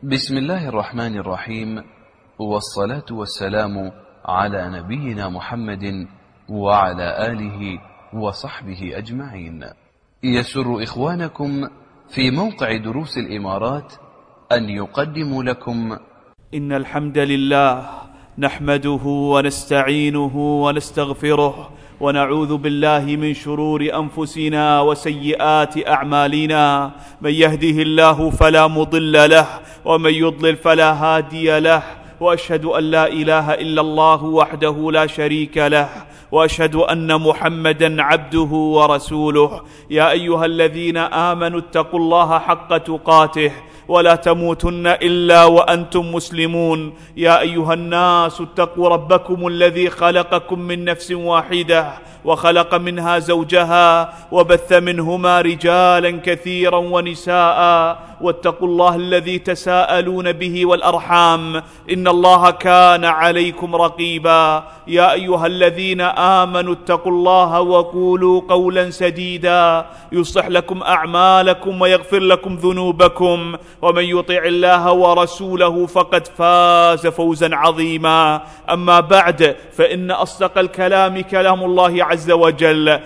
بسم الله الرحمن الرحيم، والصلاة والسلام على نبينا محمد وعلى آله وصحبه أجمعين. يسر إخوانكم في موقع دروس الإمارات أن يقدموا لكم إن الحمد لله نحمده ونستعينه ونستغفره ونعوذ بالله من شرور أنفسنا وسيئات أعمالنا. من يهده الله فلا مضل له ومن يضلل فلا هادي له، وأشهد أن لا إله إلا الله وحده لا شريك له، وأشهد أن محمدا عبده ورسوله. يا أيها الذين آمنوا اتقوا الله حق تقاته ولا تموتن إلا وأنتم مسلمون. يا أيها الناس اتقوا ربكم الذي خلقكم من نفس واحدة وخلق منها زوجها وبث منهما رجالا كثيرا ونساء، واتقوا الله الذي تساءلون به والأرحام إن الله كان عليكم رقيبا. يا أيها الذين آمنوا اتقوا الله وقولوا قولا سديدا يصلح لكم أعمالكم ويغفر لكم ذنوبكم، ومن يطع الله ورسوله فقد فاز فوزا عظيما. أما بعد، فإن أصدق الكلام كلام الله عز وجل،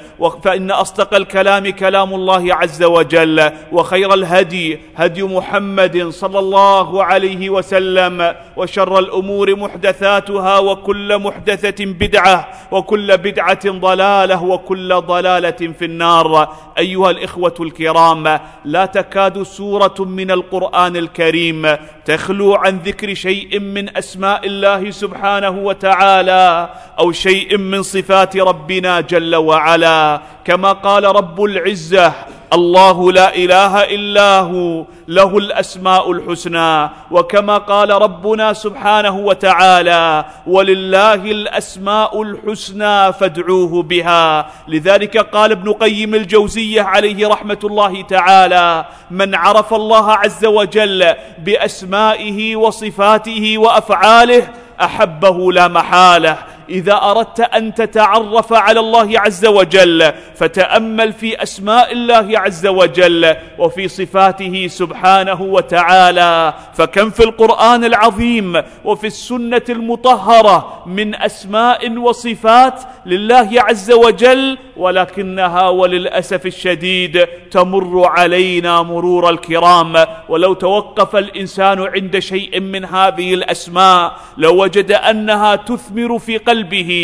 وخير الهدي هدي محمد صلى الله عليه وسلم، وشر الأمور محدثاتها، وكل محدثة بدعة، وكل بدعة ضلالة، وكل ضلالة في النار. أيها الإخوة الكرام، لا تكاد سورة من القرآن الكريم تخلو عن ذكر شيء من أسماء الله سبحانه وتعالى أو شيء من صفات ربنا جل وعلا. كما قال رب العزة: الله لا إله إلا هو له الأسماء الحسنى. وكما قال ربنا سبحانه وتعالى: ولله الأسماء الحسنى فادعوه بها. لذلك قال ابن قيم الجوزية عليه رحمة الله تعالى: من عرف الله عز وجل بأسمائه وصفاته وأفعاله أحبه لا محالة. إذا أردت أن تتعرف على الله عز وجل فتأمل في أسماء الله عز وجل وفي صفاته سبحانه وتعالى، فكم في القرآن العظيم وفي السنة المطهرة من أسماء وصفات لله عز وجل، ولكنها وللأسف الشديد تمر علينا مرور الكرام. ولو توقف الإنسان عند شيء من هذه الأسماء لوجد أنها تثمر في قلبه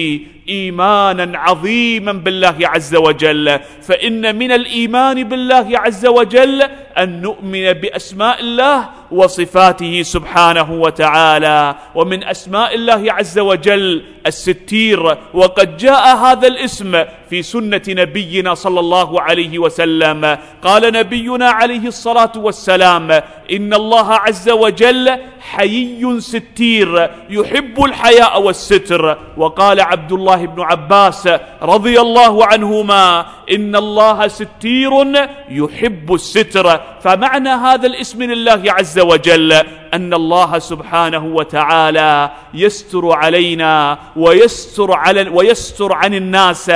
إيمانا عظيما بالله عز وجل. فإن من الإيمان بالله عز وجل أن نؤمن بأسماء الله وصفاته سبحانه وتعالى. ومن أسماء الله عز وجل الستير، وقد جاء هذا الاسم في سنة نبينا صلى الله عليه وسلم. قال نبينا عليه الصلاة والسلام: إن الله عز وجل حيي ستير يحب الحياء والستر. وقال عبد الله بن عباس رضي الله عنهما: إن الله ستير يحب الستر. فمعنى هذا الاسم لله عز وجل أن الله سبحانه وتعالى يستر علينا ويستر عن الناس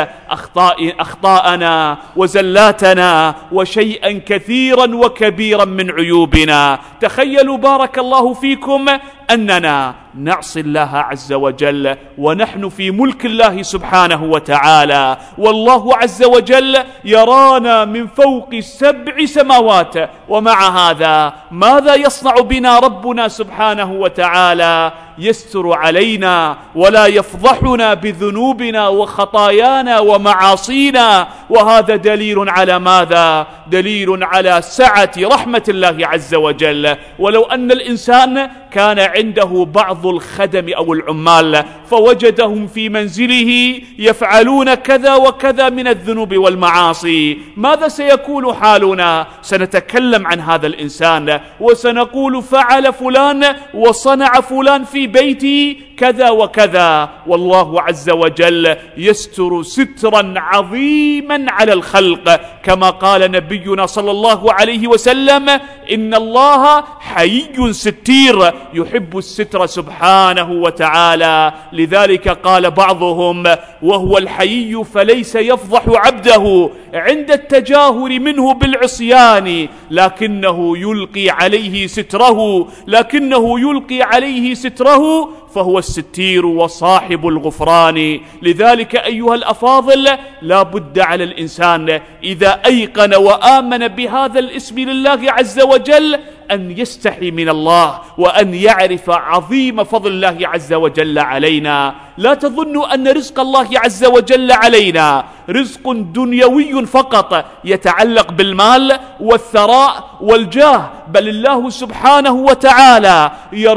أخطاءنا وزلاتنا وشيئا كثيرا وكبيرا من عيوبنا. تخيلوا بارك الله فيكم أننا نعصي الله عز وجل ونحن في ملك الله سبحانه وتعالى، والله عز وجل يرانا من فوق 7 سماوات، ومع هذا ماذا يصنع بنا ربنا سبحانه وتعالى؟ يستر علينا ولا يفضحنا بذنوبنا وخطايانا ومعاصينا. وهذا دليل على ماذا؟ دليل على سعة رحمة الله عز وجل. ولو أن الإنسان كان عنده بعض الخدم أو العمال فوجدهم في منزله يفعلون كذا وكذا من الذنوب والمعاصي، ماذا سيكون حالنا؟ سنتكلم عن هذا الإنسان وسنقول: فعل فلان وصنع فلان في بيتي كذا وكذا، والله عز وجل يستر سترا عظيما على الخلق، كما قال نبينا صلى الله عليه وسلم: إن الله حيي ستير يحب الستر سبحانه وتعالى. لذلك قال بعضهم: وهو الحيي فليس يفضح عبده عند التجاهر منه بالعصيان، لكنه يلقي عليه ستره فهو الستير وصاحب الغفران. لذلك أيها الأفاضل، لا بد على الإنسان إذا أيقن وآمن بهذا الاسم لله عز وجل أن يستحي من الله، وأن يعرف عظيم فضل الله عز وجل علينا. لا تظنوا أن رزق الله عز وجل علينا رزق دنيوي فقط يتعلق بالمال والثراء والجاه، بل الله سبحانه وتعالى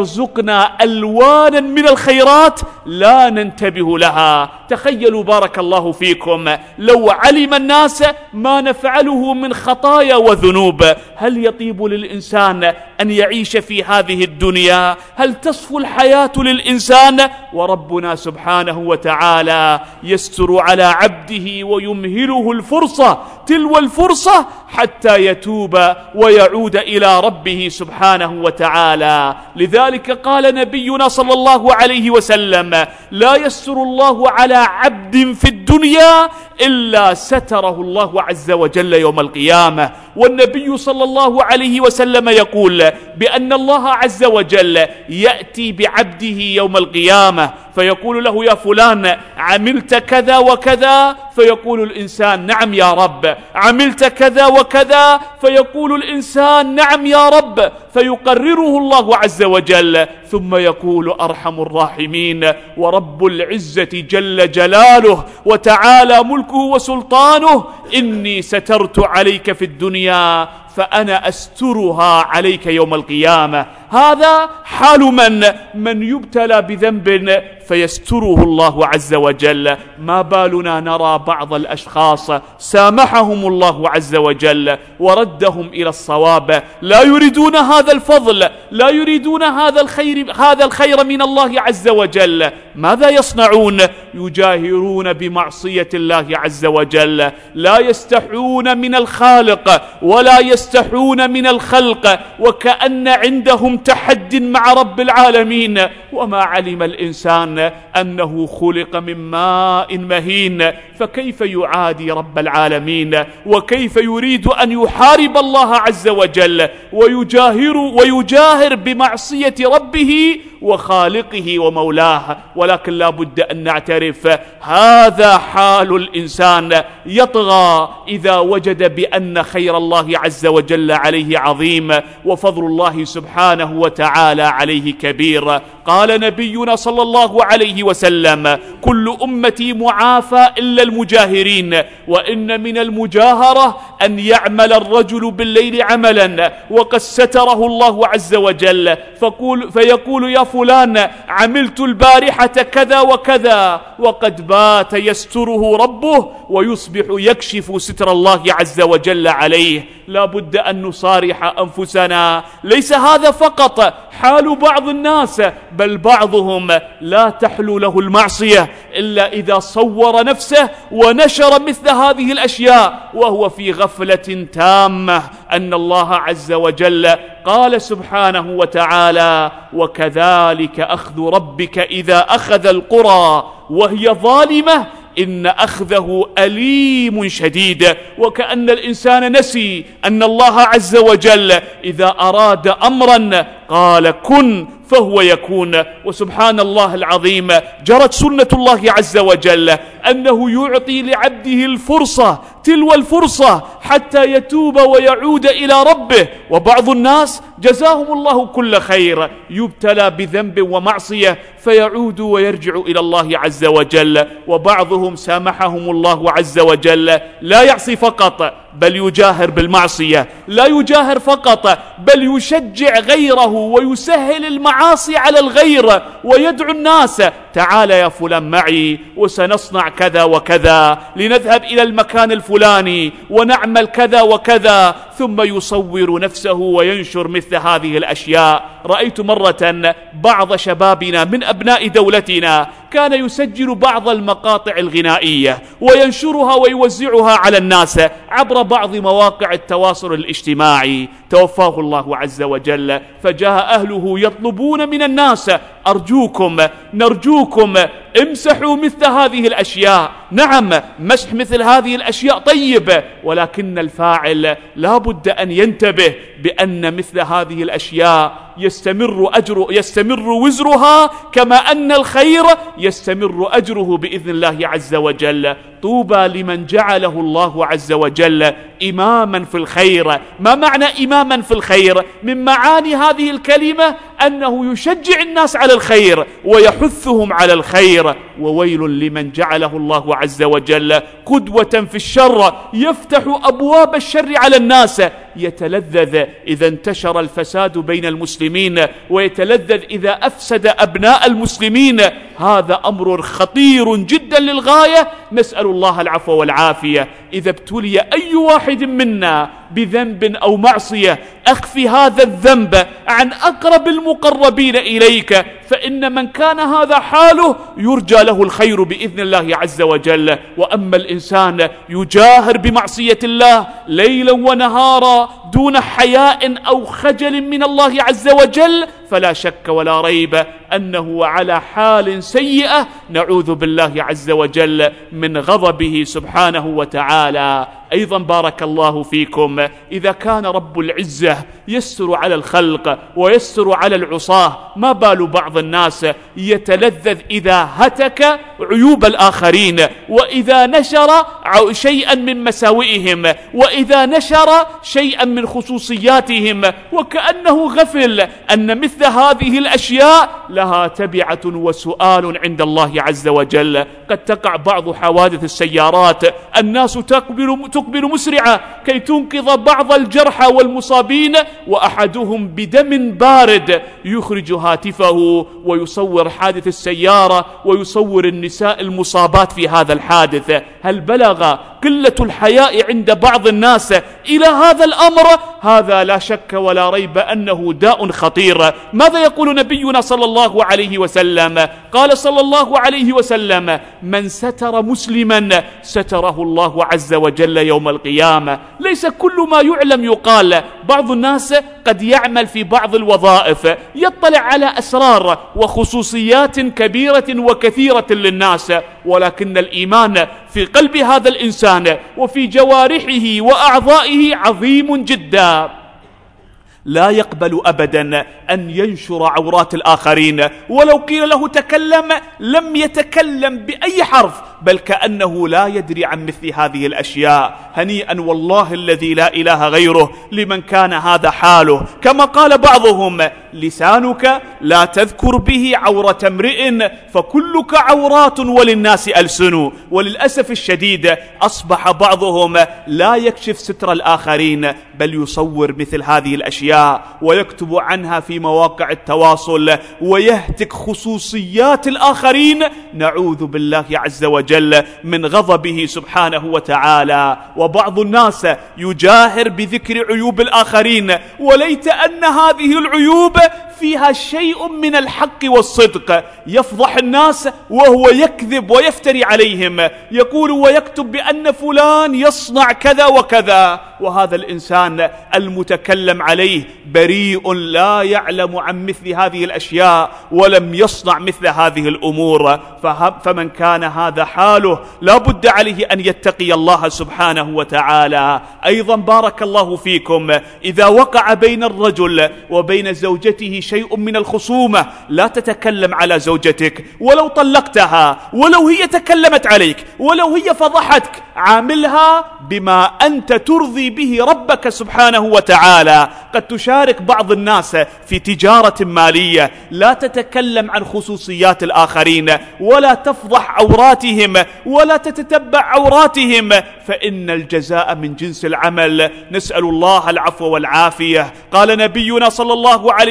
يرزقنا ألوانا من الخيرات لا ننتبه لها. تخيلوا بارك الله فيكم، لو علم الناس ما نفعله من خطايا وذنوب، هل يطيب للإنسان أن يعيش في هذه الدنيا؟ هل تصفو الحياة للإنسان؟ وربنا سبحانه وتعالى يستر على عبده ويمهله الفرصة تلو الفرصة حتى يتوب ويعود إلى ربه سبحانه وتعالى. لذلك قال نبينا صلى الله عليه وسلم: لا يستر الله على عبد في الدنيا إلا ستره الله عز وجل يوم القيامة. والنبي صلى الله عليه وسلم يقول بأن الله عز وجل يأتي بعبده يوم القيامة فيقول له: يا فلان، عملت كذا وكذا؟ فيقول الإنسان: نعم يا رب. عملت كذا وكذا؟ فيقول الإنسان: نعم يا رب. فيقرره الله عز وجل، ثم يقول أرحم الراحمين ورب العزة جل جلاله وتعالى ملكه وسلطانه: إني سترت عليك في الدنيا فأنا أسترها عليك يوم القيامة. هذا حال من يبتلى بذنب فيستره الله عز وجل. ما بالنا نرى بعض الأشخاص سامحهم الله عز وجل وردهم إلى الصواب، لا يريدون هذا الفضل، لا يريدون هذا الخير من الله عز وجل. ماذا يصنعون؟ يجاهرون بمعصية الله عز وجل، لا يستحون من الخالق ولا يستحون من الخلق، وكأن عندهم تحد مع رب العالمين. وما علم الإنسان أنه خلق من ماء مهين، فكيف يعادي رب العالمين؟ وكيف يريد أن يحارب الله عز وجل ويجاهر بمعصية ربه وخالقه ومولاه؟ ولكن لا بد أن نعترف هذا حال الإنسان، يطغى إذا وجد بأن خير الله عز وجل عليه عظيم وفضل الله سبحانه وتعالى عليه كبير. قال نبينا صلى الله عليه وسلم: كل أمتي معافى إلا المجاهرين، وإن من المجاهرة أن يعمل الرجل بالليل عملا وقد ستره الله عز وجل فيقول: يا فلان، عملت البارحة كذا وكذا، وقد بات يستره ربه ويصبح يكشف ستر الله عز وجل عليه. لا بد أن نصارح أنفسنا، ليس هذا فقط حال بعض الناس، بل بعضهم لا تحلو له المعصية إلا إذا صور نفسه ونشر مثل هذه الأشياء وهو في غفلة تامة أن الله عز وجل قال سبحانه وتعالى: وكذلك أخذ ربك إذا أخذ القرى وهي ظالمة إن أخذه أليم شديد. وكأن الإنسان نسي أن الله عز وجل إذا أراد أمرا قال كن فهو يكون. وسبحان الله العظيم، جرت سنة الله عز وجل أنه يعطي لعبده الفرصة تلو الفرصة حتى يتوب ويعود إلى ربه. وبعض الناس جزاهم الله كل خير يبتلى بذنب ومعصية فيعود ويرجع إلى الله عز وجل، وبعضهم سامحهم الله عز وجل لا يعصي فقط بل يجاهر بالمعصية، لا يجاهر فقط بل يشجع غيره ويسهل المعاصي على الغير ويدعو الناس تعال يا فلان معي وسنصنع كذا وكذا، لنذهب إلى المكان الفلاني ونعمل كذا وكذا، ثم يصور نفسه وينشر مثل هذه الأشياء. رأيت مرة بعض شبابنا من أبناء دولتنا كان يسجل بعض المقاطع الغنائية وينشرها ويوزعها على الناس عبر بعض مواقع التواصل الاجتماعي. توفاه الله عز وجل، فجاء أهله يطلبون من الناس: أرجوكم نرجوكم امسحوا مثل هذه الأشياء. نعم، مسح مثل هذه الأشياء طيب، ولكن الفاعل لا بد أن ينتبه بأن مثل هذه الأشياء يستمر وزرها كما أن الخير يستمر أجره بإذن الله عز وجل. طوبى لمن جعله الله عز وجل إماما في الخير. ما معنى إماما في الخير؟ من معاني هذه الكلمة أنه يشجع الناس على الخير ويحثهم على الخير. وويل لمن جعله الله عز وجل قدوة في الشر، يفتح أبواب الشر على الناس، يتلذذ إذا انتشر الفساد بين المسلمين، ويتلذذ إذا أفسد أبناء المسلمين. هذا أمر خطير جدا للغاية، نسأل الله العفو والعافية. إذا ابتلي أي واحد منا بذنب أو معصية، أخفي هذا الذنب عن أقرب المقربين إليك، فإن من كان هذا حاله يرجى له الخير بإذن الله عز وجل. وأما الإنسان يجاهر بمعصية الله ليلا ونهارا دون حياء أو خجل من الله عز وجل، فلا شك ولا ريب أنه على حال سيئة، نعوذ بالله عز وجل من غضبه سبحانه وتعالى. أيضا بارك الله فيكم، إذا كان رب العزة يسر على الخلق ويسر على العصاة، ما بال بعض الناس يتلذذ إذا هتك عيوب الآخرين، وإذا نشر شيئا من مساوئهم، وإذا نشر شيئا من خصوصياتهم، وكأنه غفل أن مثل هذه الأشياء لها تبعة وسؤال عند الله عز وجل. قد تقع بعض حوادث السيارات، الناس تقبل مسرعة كي تنقذ بعض الجرحى والمصابين، وأحدهم بدم بارد يخرج هاتفه ويصور حادث السيارة ويصور النساء المصابات في هذا الحادث. هل بلغ قلة الحياء عند بعض الناس إلى هذا الأمر؟ هذا لا شك ولا ريب أنه داء خطير. ماذا يقول نبينا صلى الله عليه وسلم؟ قال صلى الله عليه وسلم: من ستر مسلما ستره الله عز وجل يوم القيامة. ليس كل ما يعلم يقال. بعض الناس قد يعمل في بعض الوظائف يطلع على أسرار وخصوصيات كبيرة وكثيرة للناس، ولكن الإيمان في قلب هذا الإنسان وفي جوارحه وأعضائه عظيم جدا، لا يقبل أبدا أن ينشر عورات الآخرين. ولو قيل له تكلم لم يتكلم بأي حرف، بل كأنه لا يدري عن مثل هذه الأشياء. هنيئا والله الذي لا إله غيره لمن كان هذا حاله. كما قال بعضهم: لسانك لا تذكر به عورة امرئ فكلك عورات وللناس ألسن. وللأسف الشديد أصبح بعضهم لا يكشف ستر الآخرين، بل يصور مثل هذه الأشياء ويكتب عنها في مواقع التواصل ويهتك خصوصيات الآخرين، نعوذ بالله عز وجل من غضبه سبحانه وتعالى. وبعض الناس يجاهر بذكر عيوب الآخرين، وليت أن هذه العيوب فيها شيء من الحق والصدق. يفضح الناس وهو يكذب ويفتري عليهم، يقول ويكتب بأن فلان يصنع كذا وكذا، وهذا الإنسان المتكلم عليه بريء لا يعلم عن مثل هذه الأشياء ولم يصنع مثل هذه الأمور. فمن كان هذا حاله لا بد عليه أن يتقي الله سبحانه وتعالى. أيضا بارك الله فيكم، إذا وقع بين الرجل وبين زوجته شيء من الخصومة، لا تتكلم على زوجتك ولو طلقتها، ولو هي تكلمت عليك، ولو هي فضحتك، عاملها بما أنت ترضي به ربك سبحانه وتعالى. قد تشارك بعض الناس في تجارة مالية، لا تتكلم عن خصوصيات الآخرين ولا تفضح عوراتهم ولا تتتبع عوراتهم، فإن الجزاء من جنس العمل. نسأل الله العفو والعافية. قال نبينا صلى الله عليه وسلم: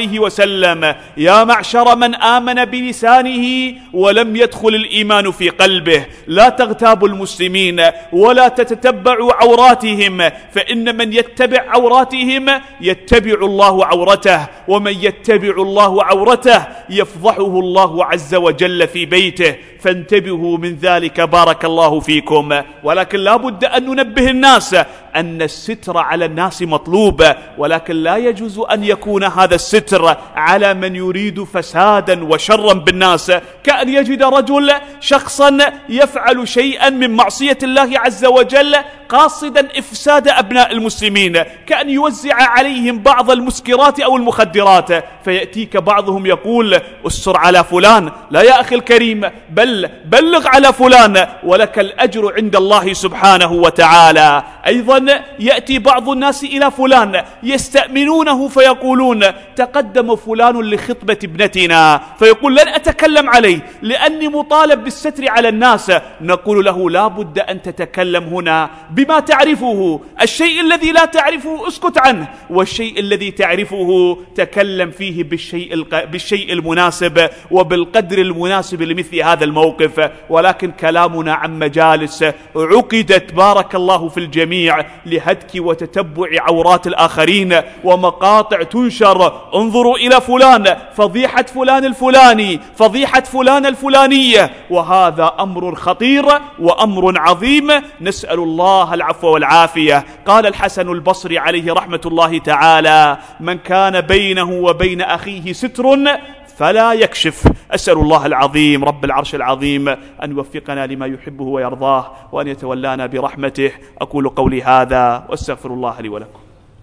وسلم: يا معشر من آمن بلسانه ولم يدخل الإيمان في قلبه، لا تغتابوا المسلمين ولا تتتبعوا عوراتهم، فإن من يتبع عوراتهم يتبع الله عورته، ومن يتبع الله عورته يفضحه الله عز وجل في بيته، فانتبهوا من ذلك بارك الله فيكم. ولكن لا بد أن ننبه الناس أن الستر على الناس مطلوب، ولكن لا يجوز أن يكون هذا الستر على من يريد فسادا وشرا بالناس، كأن يجد رجل شخصا يفعل شيئا من معصية الله عز وجل قاصدا إفساد أبناء المسلمين، كأن يوزع عليهم بعض المسكرات أو المخدرات، فيأتيك بعضهم يقول: استر على فلان، لا يا أخي الكريم، بل بلغ على فلان ولك الأجر عند الله سبحانه وتعالى. أيضا يأتي بعض الناس إلى فلان يستأمنونه فيقولون: تقدم فلان لخطبة ابنتنا، فيقول: لن أتكلم عليه لأني مطالب بالستر على الناس. نقول له: لا بد أن تتكلم هنا بما تعرفه، الشيء الذي لا تعرفه اسكت عنه، والشيء الذي تعرفه تكلم فيه بالشيء المناسب وبالقدر المناسب لمثل هذا الموقف. ولكن كلامنا عن مجالس عقدت بارك الله في الجميع لهتك وتتبع عورات الآخرين، ومقاطع تنشر: انظروا إلى فلان، فضيحة فلان الفلاني، فضيحة فلان الفلانية، وهذا أمر خطير وأمر عظيم، نسأل الله العفو والعافية. قال الحسن البصري عليه رحمة الله تعالى: من كان بينه وبين أخيه ستر فلا يكشف. أسأل الله العظيم رب العرش العظيم أن يوفقنا لما يحبه ويرضاه، وأن يتولانا برحمته. أقول قولي هذا وأستغفر الله لي ولكم.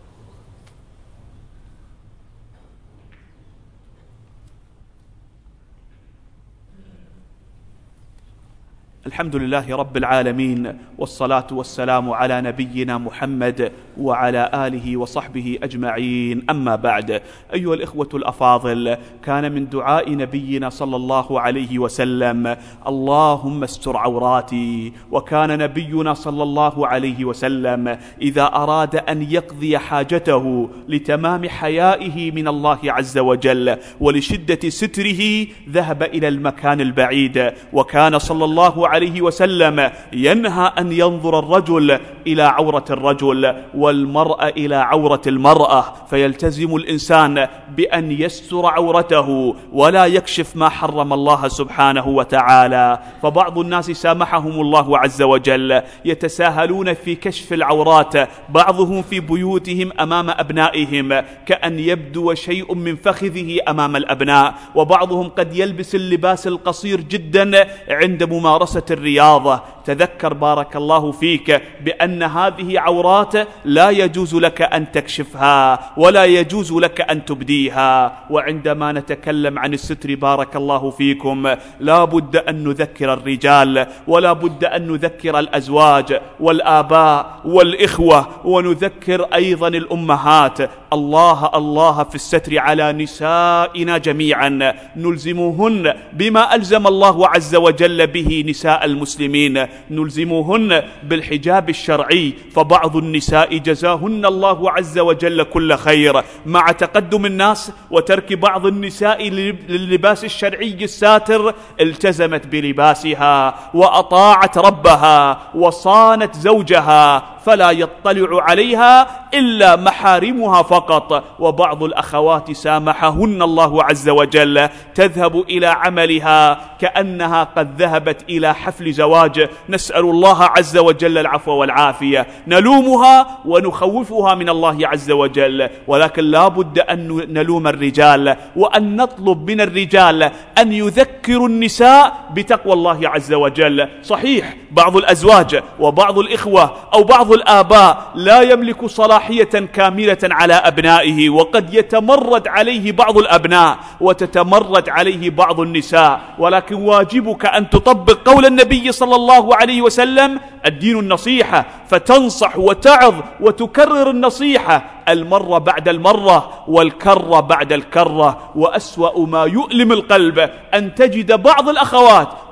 الحمد لله رب العالمين، والصلاة والسلام على نبينا محمد وعلى آله وصحبه أجمعين. أما بعد، أيها الإخوة الأفاضل، كان من دعاء نبينا صلى الله عليه وسلم: اللهم استر عوراتي. وكان نبينا صلى الله عليه وسلم إذا أراد أن يقضي حاجته لتمام حيائه من الله عز وجل ولشدة ستره ذهب إلى المكان البعيد، وكان صلى الله عليه وسلم ينهى أن ينظر الرجل إلى عورة الرجل والمرأة إلى عورة المرأة، فيلتزم الإنسان بأن يستر عورته ولا يكشف ما حرم الله سبحانه وتعالى. فبعض الناس سامحهم الله عز وجل يتساهلون في كشف العورات، بعضهم في بيوتهم أمام أبنائهم كأن يبدو شيء من فخذه أمام الأبناء، وبعضهم قد يلبس اللباس القصير جدا عند ممارسة الرياضة. تذكر بارك الله فيك بأن هذه عورات لا يجوز لك أن تكشفها ولا يجوز لك أن تبديها. وعندما نتكلم عن الستر بارك الله فيكم لا بد أن نذكر الرجال، ولا بد أن نذكر الأزواج والآباء والإخوة، ونذكر أيضا الأمهات. الله الله في الستر على نسائنا جميعا، نلزمهن بما ألزم الله عز وجل به نساء المسلمين، نلزمهن بالحجاب الشرعي. فبعض النساء جزاهن الله عز وجل كل خير مع تقدم الناس وترك بعض النساء لللباس الشرعي الساتر، التزمت بلباسها وأطاعت ربها وصانت زوجها، فلا يطلع عليها إلا محارمها فقط. وبعض الأخوات سامحهن الله عز وجل تذهب إلى عملها كأنها قد ذهبت إلى حفل زواج، نسأل الله عز وجل العفو والعافية. نلومها ونخوفها من الله عز وجل، ولكن لا بد أن نلوم الرجال وأن نطلب من الرجال أن يذكروا النساء بتقوى الله عز وجل. صحيح بعض الأزواج وبعض الإخوة أو بعض الآباء لا يملك صلاحية كاملة على أبنائه، وقد يتمرد عليه بعض الأبناء وتتمرد عليه بعض النساء، ولكن واجبك أن تطبق قول النبي صلى الله عليه وسلم: الدين النصيحة، فتنصح وتعظ وتكرر النصيحة المرة بعد المرة والكرة بعد الكرة. وأسوأ ما يؤلم القلب أن تجد بعض الأخوات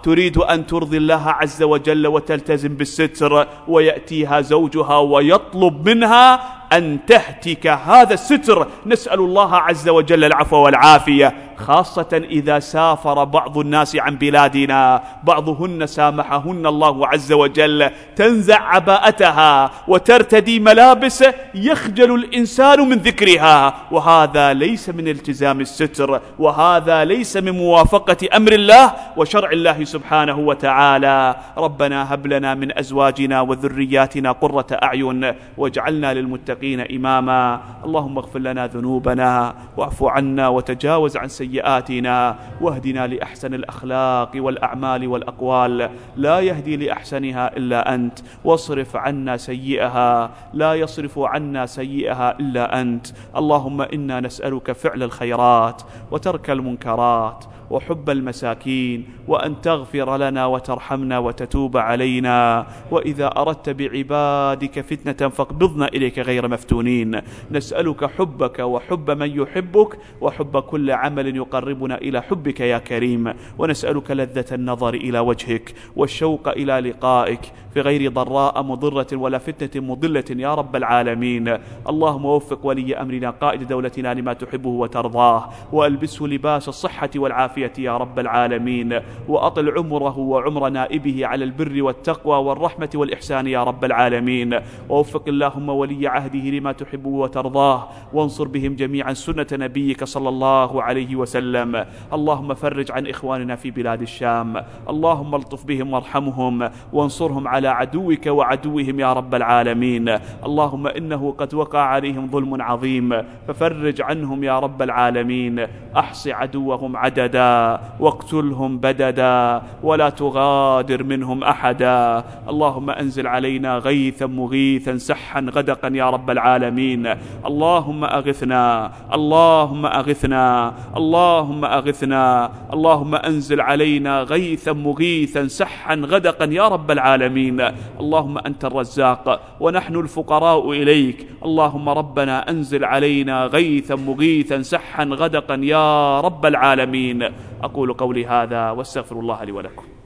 تريد أن ترضي الله عز وجل وتلتزم بالستر، ويأتيها زوجها ويطلب منها أن تهتك هذا الستر. نسأل الله عز وجل العفو والعافية، خاصة إذا سافر بعض الناس عن بلادنا، بعضهن سامحهن الله عز وجل، تنزع عباءتها وترتدي ملابس يخجل الإنسان من ذكرها، وهذا ليس من التزام الستر، وهذا ليس من موافقة أمر الله وشرع الله سبحانه وتعالى. ربنا هب لنا من أزواجنا وذرياتنا قرة أعين واجعلنا للمتقين إماما. اللهم اغفر لنا ذنوبنا واعف عنا وتجاوز عن سيئاتنا، واهدنا لأحسن الأخلاق والأعمال والأقوال، لا يهدي لأحسنها إلا أنت، واصرف عنا سيئها، لا يصرف عنا سيئها إلا أنت. اللهم إنا نسألك فعل الخيرات وترك المنكرات وحب المساكين، وأن تغفر لنا وترحمنا وتتوب علينا، وإذا أردت بعبادك فتنة فاقبضنا إليك غير مفتونين. نسألك حبك وحب من يحبك وحب كل عمل يقربنا إلى حبك يا كريم، ونسألك لذة النظر إلى وجهك والشوق إلى لقائك في غير ضراء مضرة ولا فتنة مضلة يا رب العالمين. اللهم وفق ولي أمرنا قائد دولتنا لما تحبه وترضاه، وألبسه لباس الصحة والعافية يا رب العالمين، وأطل عمره وعمر نائبه على البر والتقوى والرحمة والإحسان يا رب العالمين. ووفق اللهم ولي عهده لما تحبه وترضاه، وانصر بهم جميعا سنة نبيك صلى الله عليه وسلم. اللهم فرج عن إخواننا في بلاد الشام، اللهم الطف بهم وارحمهم وانصرهم على عدوك وعدوهم يا رب العالمين. اللهم إنه قد وقع عليهم ظلم عظيم ففرج عنهم يا رب العالمين. أحص عدوهم عددا واقتلهم بددا ولا تغادر منهم أحدا. اللهم أنزل علينا غيثا مغيثا سحا غدقا يا رب العالمين. اللهم أغثنا، اللهم أغثنا، اللهم أغثنا. اللهم أنزل علينا غيثا مغيثا سحا غدقا يا رب العالمين. اللهم أنت الرزاق ونحن الفقراء إليك. اللهم ربنا أنزل علينا غيثا مغيثا سحا غدقا يا رب العالمين. أقول قولي هذا واستغفر الله لي ولكم.